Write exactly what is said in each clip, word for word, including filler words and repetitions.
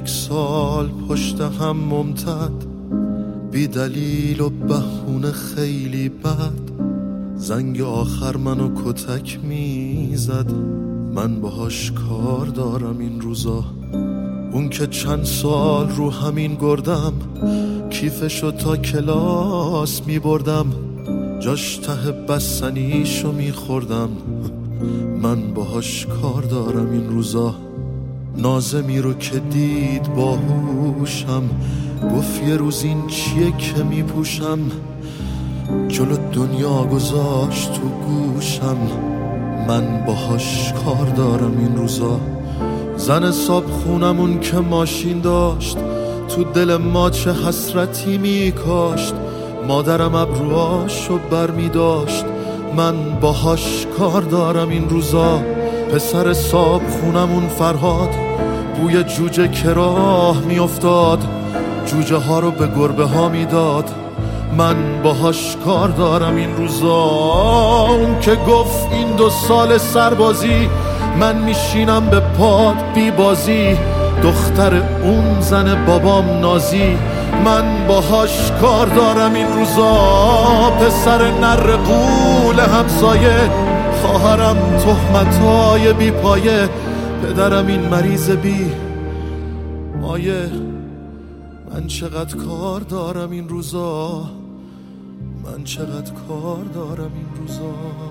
یک سال پشت هم ممتد، بی دلیل و بهونه خیلی بد، زنگ آخر منو کتک میزد. من باهاش کار دارم این روزا. اون که چند سال رو همین گردم، کیفشو تا کلاس میبردم، جاش ته بستنیشو میخوردم. من باهاش کار دارم این روزا. نازمی رو که دید باهوشم، گفت یه روز این چیه که میپوشم، جلو دنیا گذاشت تو گوشم. من باهاش کار دارم این روزا. زن صاحب خونمون که ماشین داشت، تو دل ما چه حسرتی میکاشت. مادرم ابروهاشو بر میداشت. من باهاش کار دارم این روزا. پسر صاحب خونمون فرهاد، بوی جوجه که راه میافتاد، جوجه ها رو به گربه ها میداد. من باهاش کار دارم این روزا. اون که گفت این دو سال سربازی، من میشینم به پاد بی بازی، دختر اون زن بابام نازی. من باهاش کار دارم این روزا. پسر نر قول همسایه، خواهرم تهمتای بی پایه، پدرم این مریض بی مایه. من چقدر کار دارم این روزا. من چقدر کار دارم این روزا.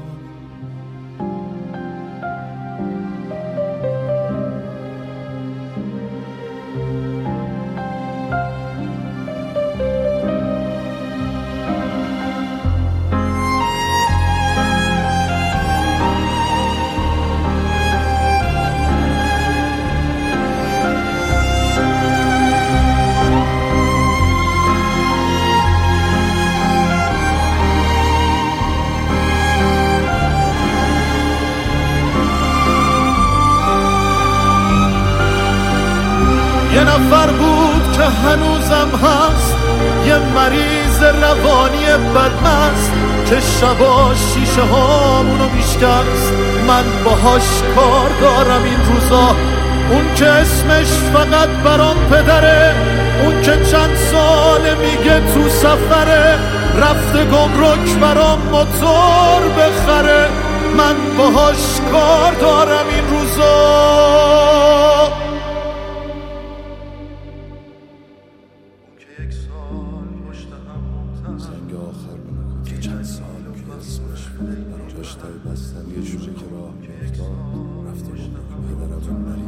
یه نفر بود که هنوزم هست، یه مریض روانی بدمست، که شبا شیشه هامونو میشکست. من باهاش کار دارم این روزا. اون که اسمش فقط برام پدره، اون که چند ساله میگه تو سفره، رفته گمرک برام موتور بخره. من باهاش کار دارم این روزا. زنگ آخر منو که چند سال که اسمش جاش تای بستن یه جوری که راه میافتاد، رفته بود پدرم اون